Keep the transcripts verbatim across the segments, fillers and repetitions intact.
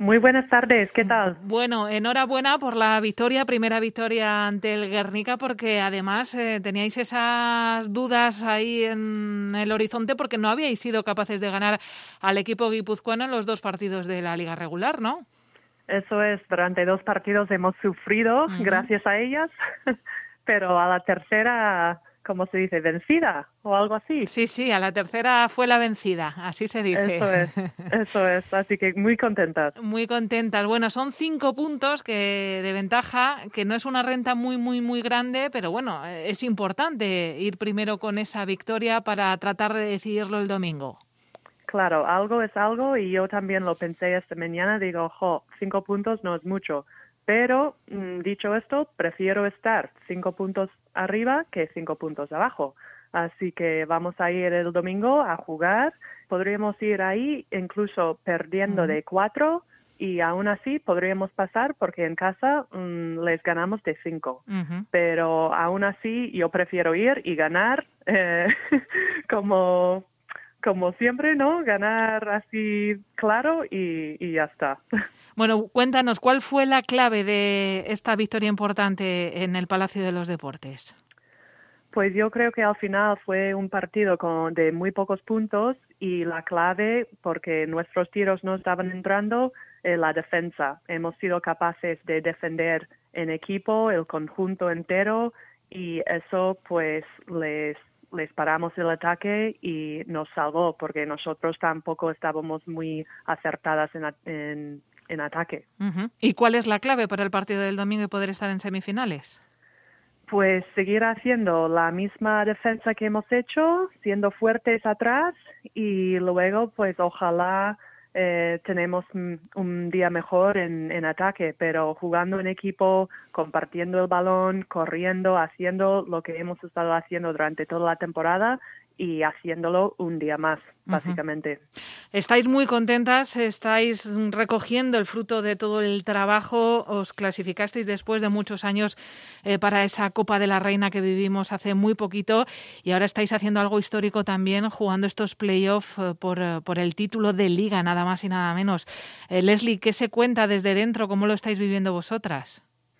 Muy buenas tardes, ¿qué tal? Bueno, enhorabuena por la victoria, primera victoria ante el Guernica, porque además eh, teníais esas dudas ahí en el horizonte porque no habíais sido capaces de ganar al equipo guipuzcoano en los dos partidos de la liga regular, ¿no? Eso es, durante dos partidos hemos sufrido Uh-huh. gracias a ellas, pero a la tercera, ¿cómo se dice? ¿Vencida o algo así? Sí, sí, a la tercera fue la vencida, así se dice. Eso es, eso es, así que muy contentas. Muy contentas. Bueno, son cinco puntos que de ventaja, que no es una renta muy, muy, muy grande, pero bueno, es importante ir primero con esa victoria para tratar de decidirlo el domingo. Claro, algo es algo y yo también lo pensé esta mañana, digo, jo, cinco puntos no es mucho, pero mmm, dicho esto, prefiero estar cinco puntos arriba que cinco puntos abajo. Así que vamos a ir el domingo a jugar, podríamos ir ahí incluso perdiendo Uh-huh. de cuatro y aún así podríamos pasar porque en casa mmm, les ganamos de cinco. Uh-huh. Pero aún así yo prefiero ir y ganar eh, como... Como siempre, ¿no? Ganar así claro y, y ya está. Bueno, cuéntanos, ¿cuál fue la clave de esta victoria importante en el Palacio de los Deportes? Pues yo creo que al final fue un partido con, de muy pocos puntos y la clave, porque nuestros tiros no estaban entrando, en la defensa. Hemos sido capaces de defender en equipo, el conjunto entero, y eso pues les les paramos el ataque y nos salvó porque nosotros tampoco estábamos muy acertadas en, en, en ataque. Uh-huh. ¿Y cuál es la clave para el partido del domingo y poder estar en semifinales? Pues seguir haciendo la misma defensa que hemos hecho, siendo fuertes atrás y luego pues ojalá eh, tenemos un día mejor en, en ataque, pero jugando en equipo, compartiendo el balón, corriendo, haciendo lo que hemos estado haciendo durante toda la temporada y haciéndolo un día más, básicamente. Uh-huh. Estáis muy contentas, estáis recogiendo el fruto de todo el trabajo, os clasificasteis después de muchos años eh, para esa Copa de la Reina que vivimos hace muy poquito y ahora estáis haciendo algo histórico también, jugando estos playoffs eh, por, por el título de Liga, nada más y nada menos. Eh, Leslie, ¿qué se cuenta desde dentro? ¿Cómo lo estáis viviendo vosotras?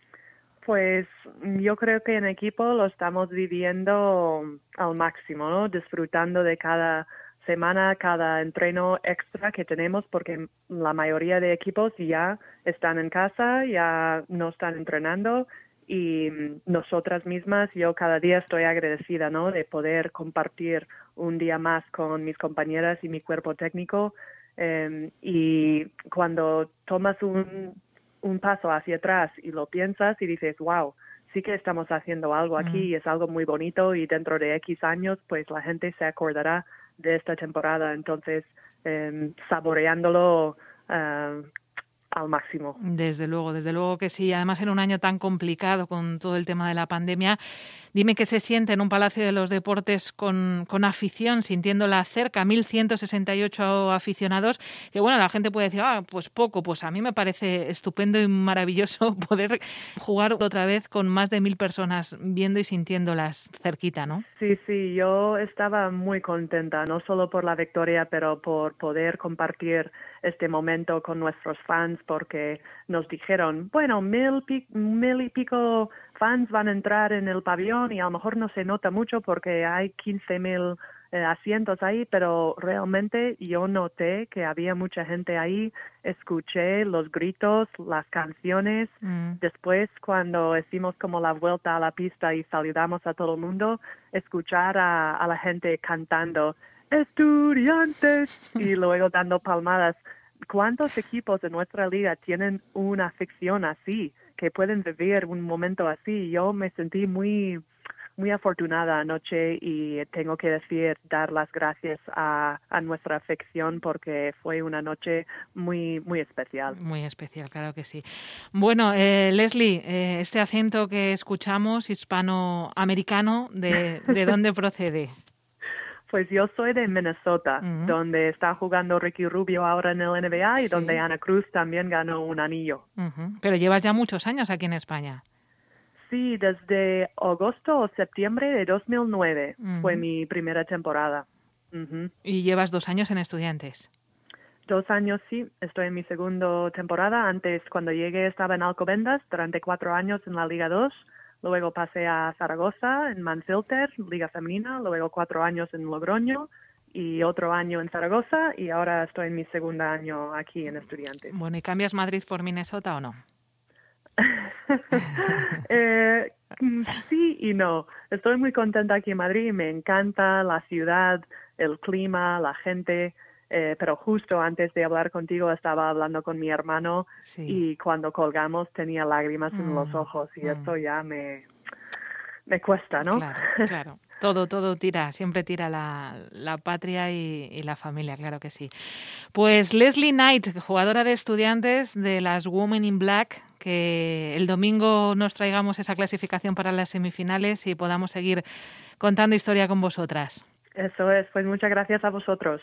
Pues yo creo que en equipo lo estamos viviendo al máximo, ¿no? Disfrutando de cada semana, cada entreno extra que tenemos, porque la mayoría de equipos ya están en casa, ya no están entrenando y nosotras mismas, yo cada día estoy agradecida, ¿no? De poder compartir un día más con mis compañeras y mi cuerpo técnico eh, y cuando tomas un un paso hacia atrás y lo piensas y dices, wow, sí que estamos haciendo algo aquí y es algo muy bonito y dentro de X años pues la gente se acordará de esta temporada, entonces eh, saboreándolo uh, al máximo. Desde luego, desde luego que sí. Además, en un año tan complicado con todo el tema de la pandemia, dime qué se siente en un Palacio de los Deportes con, con afición, sintiéndola cerca, mil ciento sesenta y ocho aficionados, que bueno, la gente puede decir, ah, pues poco, pues a mí me parece estupendo y maravilloso poder jugar otra vez con más de mil personas viendo y sintiéndolas cerquita, ¿no? Sí, sí, yo estaba muy contenta, no solo por la victoria, pero por poder compartir este momento con nuestros fans, porque nos dijeron, bueno, mil, pi- mil y pico fans van a entrar en el pabellón y a lo mejor no se nota mucho porque hay quince mil eh, asientos ahí, pero realmente yo noté que había mucha gente ahí, escuché los gritos, las canciones, Mm. después cuando hicimos como la vuelta a la pista y saludamos a todo el mundo, escuchar a, a la gente cantando Estudiantes y luego dando palmadas. ¿Cuántos equipos de nuestra liga tienen una afición así, que pueden vivir un momento así? Yo me sentí muy, muy afortunada anoche y tengo que decir, dar las gracias a, a nuestra afición porque fue una noche muy, muy especial. Muy especial, claro que sí. Bueno, eh, Leslie, eh, este acento que escuchamos, hispanoamericano, ¿de, de dónde procede? Pues yo soy de Minnesota, Uh-huh. donde está jugando Ricky Rubio ahora en el N B A y Sí. donde Ana Cruz también ganó un anillo. Uh-huh. Pero llevas ya muchos años aquí en España. Sí, desde agosto o septiembre de dos mil nueve Uh-huh. fue mi primera temporada. Uh-huh. Y llevas dos años en Estudiantes. Dos años, sí. Estoy en mi segunda temporada. Antes, cuando llegué, estaba en Alcobendas durante cuatro años en la Liga dos. Luego pasé a Zaragoza, en Manfilter, Liga Femenina. Luego cuatro años en Logroño y otro año en Zaragoza. Y ahora estoy en mi segundo año aquí en Estudiantes. Bueno, ¿y cambias Madrid por Minnesota o no? eh, sí y no. Estoy muy contenta aquí en Madrid. Me encanta la ciudad, el clima, la gente. Eh, pero justo antes de hablar contigo estaba hablando con mi hermano Sí. y cuando colgamos tenía lágrimas mm, en los ojos y mm. esto ya me, me cuesta, ¿no? Claro, claro. Todo, todo tira, siempre tira la, la patria y, y la familia, claro que sí. Pues Leslie Knight, jugadora de Estudiantes de las Women in Black, que el domingo nos traigamos esa clasificación para las semifinales y podamos seguir contando historia con vosotras. Eso es, pues muchas gracias a vosotros.